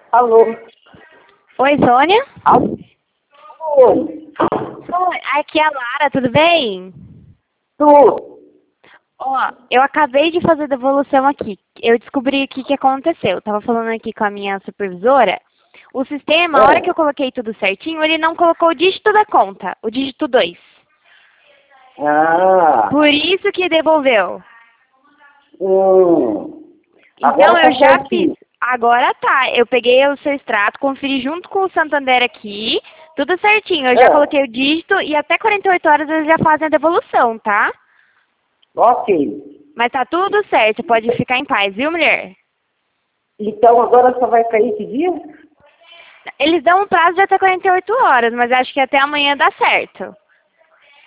Alô? Oi, Sônia? Alô? Oi. Oi, aqui é a Lara, tudo bem? Tu? Ó, eu acabei de fazer a devolução aqui. Eu descobri o que aconteceu. Eu tava falando aqui com a minha supervisora. O sistema, a hora que eu coloquei tudo certinho, ele não colocou o dígito da conta, o dígito 2. Ah. Por isso que devolveu. Então Agora eu tá já fiz. certinho. Agora tá. Eu peguei o seu extrato, conferi junto com o Santander aqui, tudo certinho. Eu já É. coloquei o dígito e até 48 horas eles já fazem a devolução, tá? Ok. Mas tá tudo certo, pode ficar em paz, viu, mulher? Então agora só vai cair esse dia? Eles dão um prazo de até 48 horas, mas acho que até amanhã dá certo.